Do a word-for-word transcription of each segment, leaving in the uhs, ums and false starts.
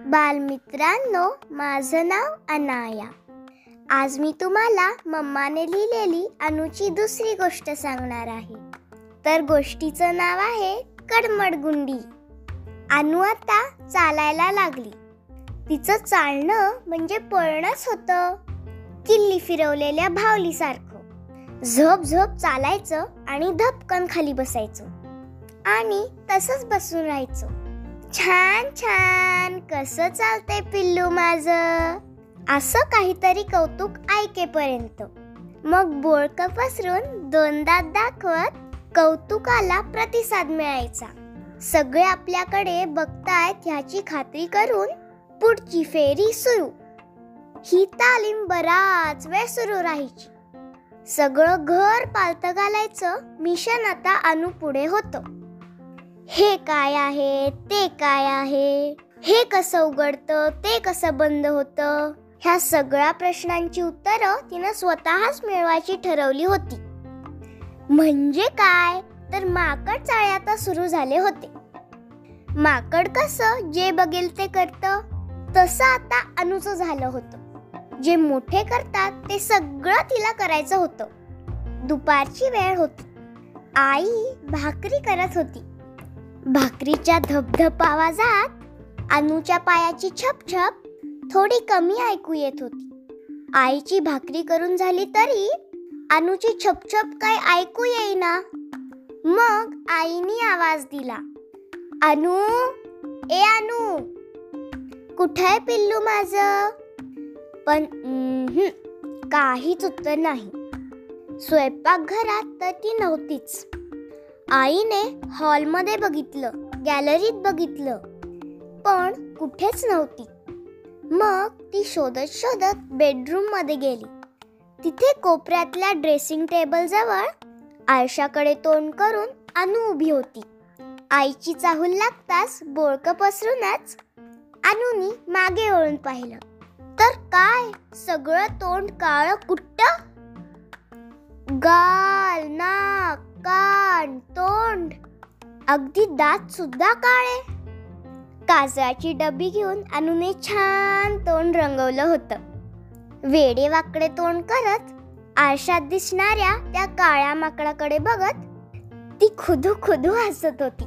बालमित्रांनो, माझं नाव अनाया. आज मी तुम्हाला मम्माने लिहिलेली अनुची दुसरी गोष्ट सांगणार आहे. तर गोष्टीचं नाव आहे कडमडगुंडी. अनु आता चालायला लागली. तिचं चालणं म्हणजे पळणंच होतं. किल्ली फिरवलेल्या भावलीसारखं झप झप चालायचं आणि धपकन खाली बसायचं आणि तसंच बसून राहायचं. छान छान, कसं चालतंय पिल्लू माझं, असं काहीतरी कौतुक ऐकेपर्यंत. मग बोळकं पसरून दोन दात दाखवत कौतुकाला प्रतिसाद मिळायचा. सगळे आपल्याकडे बघतायत ह्याची खात्री करून पुढची फेरी सुरू. ही तालीम बराच वेळ सुरू राहायची. सगळं घर पालतं घालायचं मिशन आता अनु पुढे होतं. हे काय आहे, ते काय आहे, हे कसं उघडतं, ते कसं बंद होतं, ह्या सगळ्या प्रश्नांची उत्तरं तिनं स्वतःच मिळवायची ठरवली होती. म्हणजे काय तर माकड चाळे आता सुरू झाले होते. माकड कसं जे बघेल ते करतं, तसं आता अनुचं झालं होतं. जे मोठे करतात ते सगळं तिला करायचं होतं. दुपारची वेळ होती. आई भाकरी करत होती. भाकरीच्या धपधप आवाजात अनुच्या पायाची छपछप थोडी कमी ऐकू येत होती. आईची भाकरी करून झाली तरी अनुची छपछप काय ऐकू येईना. मग आईने आवाज दिला, अनु, ए अनु, कुठे आहे पिल्लू माझं? पण काहीच उत्तर नाही. स्वयंपाकघरात तर ती नव्हतीच. आईने हॉलमध्ये बघितलं, गॅलरीत बघितलं, पण कुठेच नव्हती. मग ती शोधत शोधत बेडरूम मध्ये गेली. तिथे कोपऱ्यातल्या ड्रेसिंग टेबल जवळ आरशाकडे तोंड करून अनु उभी होती. आईची चाहूल लागताच बोळकं पसरूनच अनुनी मागे वळून पाहिलं तर काय, सगळं तोंड काळं कुट्ट. गाल, नाक, कान, तोंड, अगदी दात सुद्धा काळे. काजळाची डबी घेऊन अनुने छान तोंड रंगवलं होतं. वेडे वाकडे तोंड करत आरशात दिसणाऱ्या त्या काळ्या माकडाकडे बघत ती खुदू खुदू हसत होती.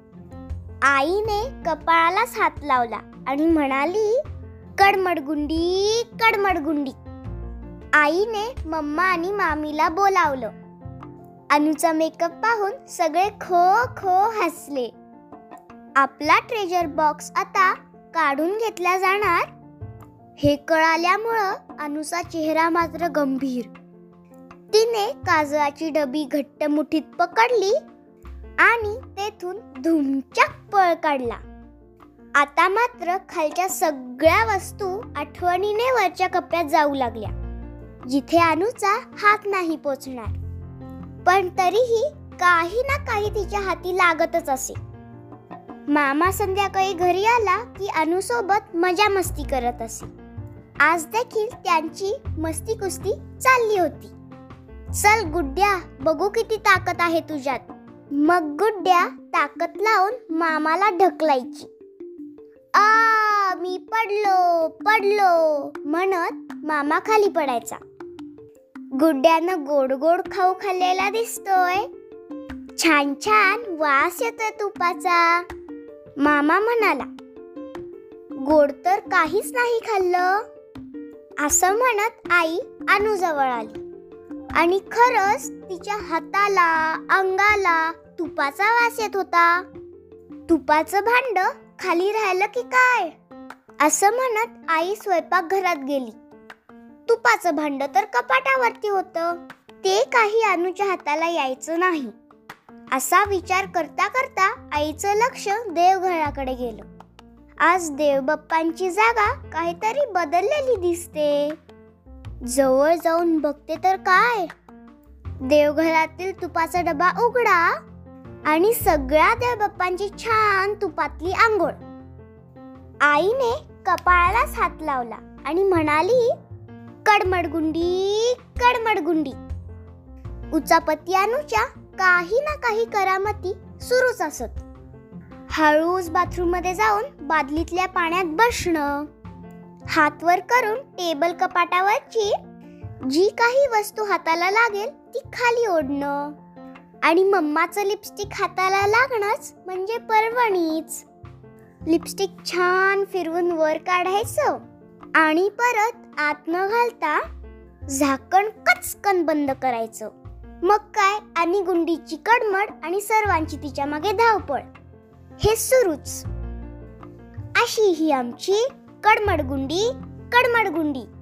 आईने कपाळालाच हात लावला आणि म्हणाली, कडमडगुंडी, कडमडगुंडी. आईने मम्मा आणि मामीला बोलावलं. अनुचा मेकअप पाहून सगळे खो खो हसले. आपला ट्रेजर बॉक्स आता काढून घेतला जाणार हे कळाल्यामुळं अनुचा चेहरा मात्र गंभीर. तिने काजळाची डबी घट्ट मुठीत पकडली आणि तेथून धुमचाक पळ काढला. आता मात्र खालच्या सगळ्या वस्तू आठवणीने वरच्या कप्प्यात जाऊ लागल्या, जिथे अनुचा हात नाही पोचणार. पण तरीही काही ना काही तिच्या हाती लागतच असे. मामा संध्याकाळी घरी आला की अनु सोबत मजा मस्ती करत असे. आज देखील त्यांची मस्ती कुस्ती चालली होती. चल गुड्ड्या, बघू किती ताकद आहे तुझ्यात. मग गुड्ड्या ताकद लावून मामाला ढकलायची. आ मी पडलो पडलो म्हणत मामा खाली पडायचा. गुड्ड्यानं गोड गोड खाऊ खाल्लेला दिसतोय, छान छान वास येतोय तुपाचा. मामा म्हणाला, गोड तर काहीच नाही खाल्लं. असं म्हणत आई अनु जवळ आली आणि खरंच तिच्या हाताला, अंगाला तुपाचा वास येत होता. तुपाचं भांड खाली राहिलं की काय, असं म्हणत आई स्वयंपाकघरात गेली. तुपाचं भांड तर कपाटावरती होतं. ते काही अनुच्या हाताला यायचं नाही. असा विचार करता करता आईचं लक्ष देवघराकडे गेलं. आज देवबाप्पांची जागा काहीतरी बदललेली दिसते. जवळ जाऊन बघते तर काय, देवघरातील तुपाचा डबा उघडा आणि सगळ्या देवबाप्पांची छान तुपातली आंघोळ. आईने कपाळालाच हात लावला आणि म्हणाली, कडमडगुंडी, कडमडगुंडी. उचापती अनुच्या काही ना काही करामती सुरूच असत. हळूच बाथरूम मध्ये जाऊन बादलीतल्या पाण्यात बसणं, हात वर करून टेबल कपाटावरची जी काही वस्तू हाताला लागेल ती खाली ओढणं आणि मम्माचं लिपस्टिक हाताला लागणंच म्हणजे पर्वणीच. लिपस्टिक छान फिरवून वर काढायचं आणि परत आत न घालता झाकण कचकन बंद करायचं. मग काय, आणि गुंडीची कडमड आणि सर्वांची तिच्या मागे धावपळ हे सुरूच. अशी ही आमची कडमड गुंडी कडमड गुंडी.